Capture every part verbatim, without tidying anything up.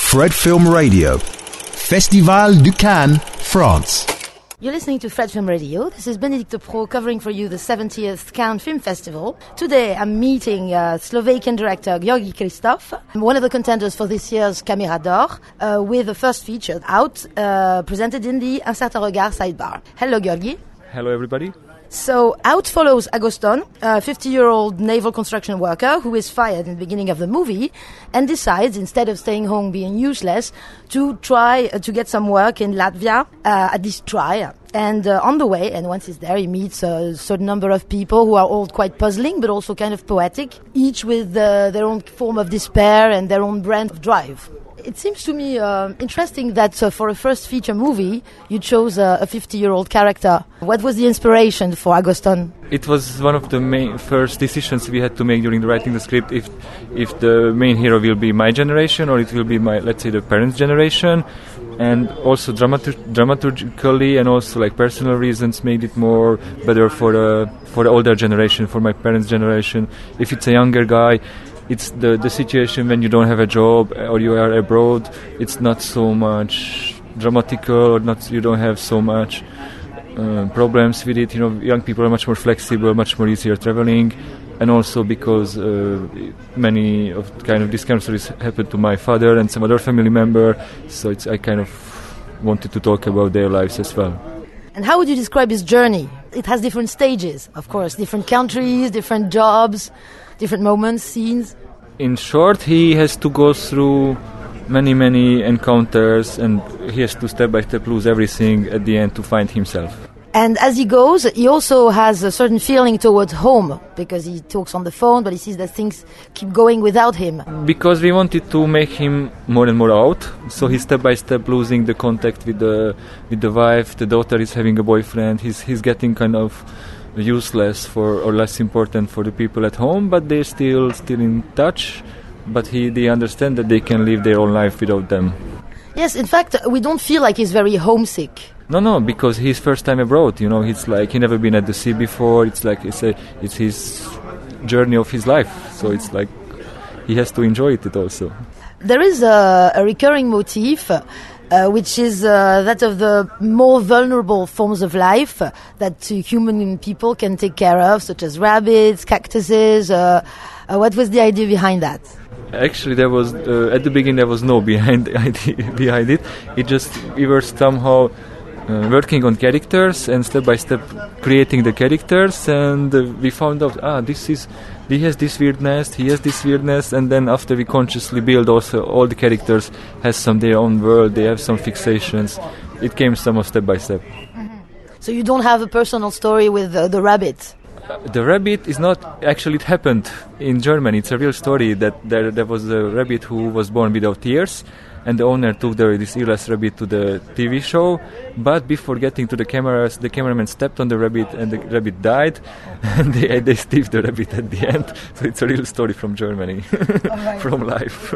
Fred Film Radio. Festival du Cannes, France. You're listening to Fred Film Radio. This is Benedicte Pro covering for you the seventieth Cannes Film Festival. Today I'm meeting uh, Slovakian director György Kristóf, one of the contenders for this year's Caméra d'Or, uh, with the first feature out, uh, presented in the Un Certain Regard sidebar. Hello, György. Hello, everybody. So, out follows Agoston, a fifty-year-old naval construction worker who is fired in the beginning of the movie and decides, instead of staying home being useless, to try uh, to get some work in Latvia, uh, at least try. And uh, on the way, and once he's there, he meets a certain number of people who are all quite puzzling, but also kind of poetic, each with uh, their own form of despair and their own brand of drive. It seems to me uh, interesting that uh, for a first feature movie, you chose uh, a fifty-year-old character. What was the inspiration for Agoston? It was one of the main first decisions we had to make during the writing the script, if if the main hero will be my generation or it will be my, let's say, the parents' generation. And also dramatur- dramaturgically and also like personal reasons made it more better for the, for the older generation, for my parents' generation. If it's a younger guy, it's the, the situation when you don't have a job or you are abroad, it's not so much dramatical, or not, you don't have so much uh, problems with it. You know, young people are much more flexible, much more easier traveling, and also because uh, many of kind of these kind of stories happened to my father and some other family member, so it's, I kind of wanted to talk about their lives as well. And how would you describe his journey? It has different stages, of course, different countries, different jobs, different moments, scenes. In short, he has to go through many, many encounters, and he has to step by step lose everything at the end to find himself. And as he goes, he also has a certain feeling towards home, because he talks on the phone, but he sees that things keep going without him. Because we wanted to make him more and more out, so he's step by step losing the contact with the with the wife. The daughter is having a boyfriend. He's he's getting kind of useless for or less important for the people at home, but they're still still in touch. But he they understand that they can live their own life without them. Yes, in fact, we don't feel like he's very homesick. No, no, because he's first time abroad. You know, it's like he never been at the sea before. It's like it's a it's his journey of his life. So it's like he has to enjoy it also. There is a, a recurring motif. Uh, which is uh, that of the more vulnerable forms of life uh, that uh, human people can take care of, such as rabbits, cactuses. Uh, uh, what was the idea behind that? Actually, there was uh, at the beginning there was no behind idea behind it. It just we were somehow uh, working on characters and step by step creating the characters, and uh, we found out ah this is. He has this weirdness, he has this weirdness, and then after we consciously build also all the characters has some their own world, they have some fixations. It came somewhat step by step. Mm-hmm. So you don't have a personal story with uh, the rabbit? Uh, the rabbit is not, actually it happened in Germany, it's a real story that there, there was a rabbit who was born without ears, and the owner took the, this earless rabbit to the T V show, but before getting to the cameras, the cameraman stepped on the rabbit and the rabbit died, and they, they stiffed the rabbit at the end. So it's a real story from Germany, right. From life.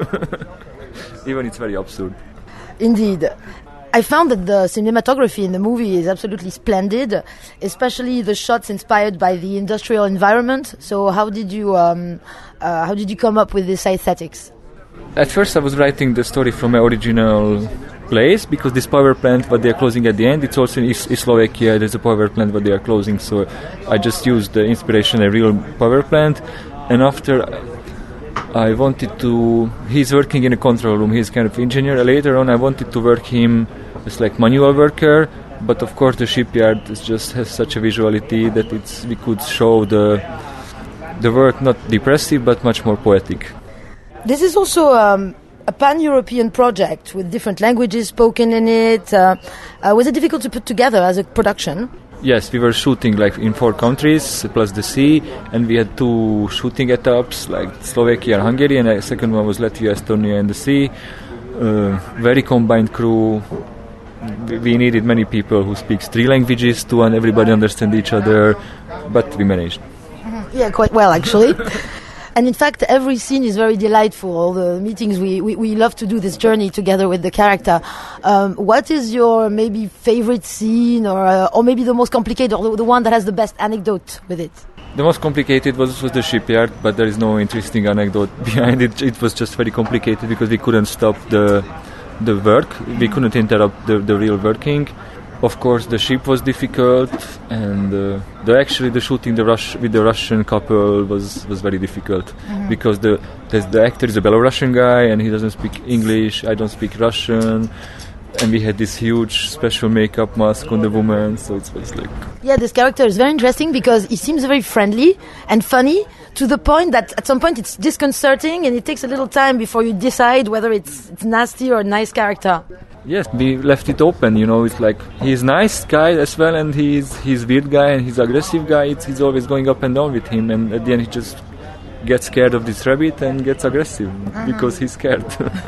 Even it's very absurd. Indeed. I found that the cinematography in the movie is absolutely splendid, especially the shots inspired by the industrial environment. So how did you um, uh, how did you come up with this aesthetics? At first I was writing the story from my original place, because this power plant what they are closing at the end, it's also in, in Slovakia, there's a power plant what they are closing, so I just used the inspiration a real power plant. And after I wanted to, he's working in a control room, he's kind of engineer. Later on I wanted to work him as like manual worker, but of course the shipyard is just has such a visuality that it's we could show the the work not depressive but much more poetic. This is also um, a pan-European project with different languages spoken in it. Uh, uh, was it difficult to put together as a production? Yes, we were shooting like in four countries plus the sea, and we had two shooting etaps like Slovakia and Hungary, and the second one was Latvia, Estonia, and the sea. Uh, very combined crew. We needed many people who speak three languages to and everybody understand each other, but we managed. Mm-hmm. Yeah, quite well actually. And in fact, every scene is very delightful. All the meetings, we, we, we love to do this journey together with the character. Um, what is your maybe favorite scene, or uh, or maybe the most complicated, or the, the one that has the best anecdote with it? The most complicated was, was the shipyard, but there is no interesting anecdote behind it. It was just very complicated because we couldn't stop the the work. We couldn't interrupt the, the real working. Of course, the ship was difficult, and uh, the actually the shooting the Rus- with the Russian couple was, was very difficult mm-hmm. because the the actor is a Belarusian guy and he doesn't speak English. I don't speak Russian. And we had this huge special makeup mask on the woman, so it was like... Yeah, this character is very interesting because he seems very friendly and funny to the point that at some point it's disconcerting and it takes a little time before you decide whether it's, it's nasty or a nice character. Yes, we left it open, you know, it's like he's nice guy as well and he's he's weird guy and he's aggressive guy. It's, he's always going up and down with him, and at the end he just gets scared of this rabbit and gets aggressive uh-huh. because he's scared.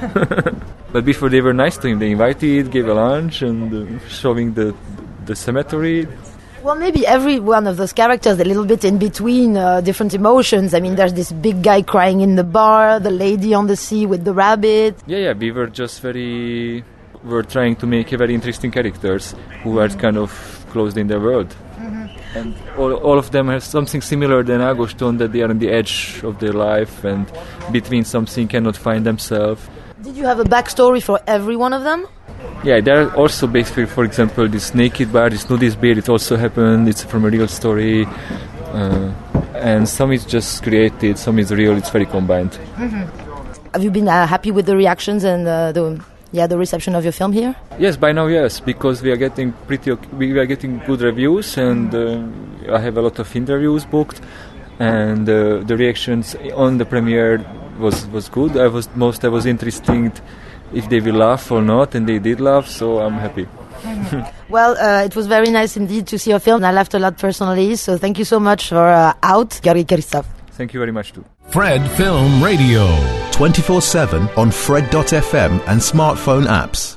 But before they were nice to him, they invited, gave a lunch and uh, showing the the cemetery. Well, maybe every one of those characters a little bit in between uh, different emotions. I mean, there's this big guy crying in the bar, the lady on the sea with the rabbit. Yeah, yeah, we were just very... We were trying to make a very interesting characters who are kind of closed in their world. Mm-hmm. And all, all of them have something similar than Agoston, that they are on the edge of their life and between something cannot find themselves. Did you have a backstory for every one of them? Yeah, there are also basically, for example, this naked bar, this nudist bear, it also happened, it's from a real story. Uh, and some is just created, some is real, it's very combined. Mm-hmm. Have you been uh, happy with the reactions and uh, the... Yeah, the reception of your film here? Yes, by now, yes, because we are getting pretty, we are getting good reviews, and uh, I have a lot of interviews booked, and uh, the reactions on the premiere was, was good. I was most I was interested if they will laugh or not, and they did laugh, so I'm happy. Mm-hmm. Well, uh, it was very nice indeed to see your film. I laughed a lot personally, so thank you so much for uh, Out, Gary Christophe. Thank you very much too. Fred Film Radio. twenty-four seven on Fred dot f m and smartphone apps.